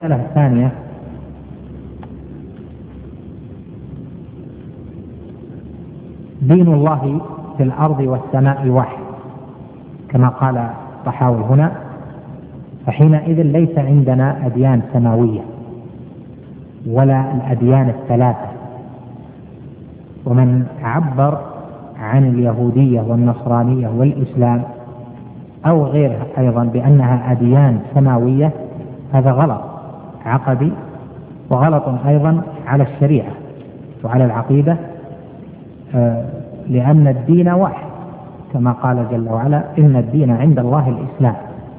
المسألة الثانية دين الله في الأرض والسماء واحد كما قال الطحاوي هنا، فحينئذ ليس عندنا أديان سماوية ولا الأديان الثلاثة. ومن عبر عن اليهودية والنصرانية والإسلام أو غيرها أيضا بأنها أديان سماوية هذا غلط عقدي وغلط أيضا على الشريعة وعلى العقيدة، لأن الدين واحد كما قال جل وعلا: إن الدين عند الله الإسلام.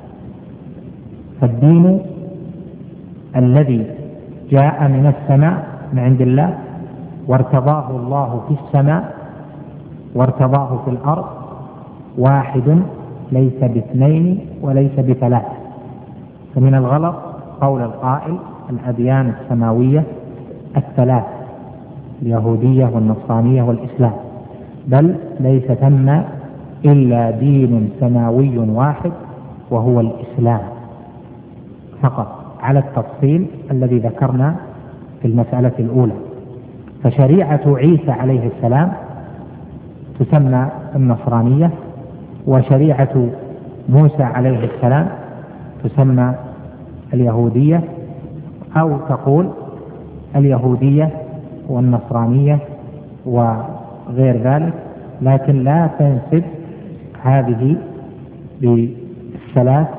فالدين الذي جاء من السماء من عند الله وارتضاه الله في السماء وارتضاه في الأرض واحد ليس باثنين وليس بثلاثة. فمن الغلط قول القائل الأديان السماوية الثلاث، اليهودية والنصرانية والإسلام، بل ليس ثم إلا دين سماوي واحد وهو الإسلام فقط، على التفصيل الذي ذكرنا في المسألة الأولى. فشريعة عيسى عليه السلام تسمى النصرانية، وشريعة موسى عليه السلام تسمى اليهودية، أو تقول اليهودية والنصرانية وغير ذلك، لكن لا تنسب هذه بالثلاث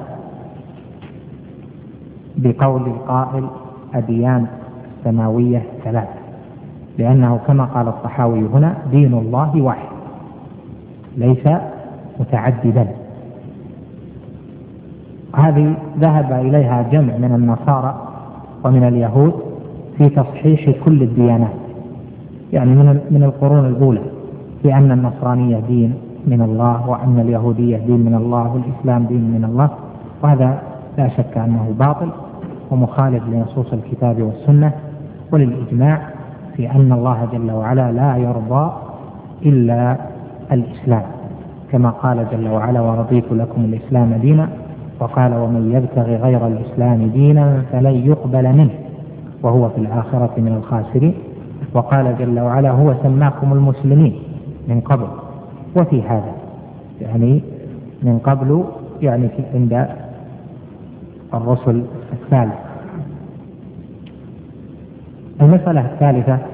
بقول القائل أديان سماوية ثلاثة، لأنه كما قال الطحاوي هنا دين الله واحد ليس متعددا. هذه ذهب إليها جمع من النصارى ومن اليهود في تصحيح كل الديانات، يعني من القرون الأولى، بأن النصرانية دين من الله وأن اليهودية دين من الله والإسلام دين من الله، وهذا لا شك أنه باطل ومخالف لنصوص الكتاب والسنة وللإجماع في أن الله جل وعلا لا يرضى إلا الإسلام، كما قال جل وعلا: ورضيت لكم الإسلام دينا، وقال: ومن يبتغي غير الإسلام دينا فلن يقبل منه وهو في الآخرة من الخاسرين. وقال جل وعلا: هو سماكم المسلمين من قبل وفي هذا، يعني من قبل يعني عند الرسل الثالث. المسألة الثالثة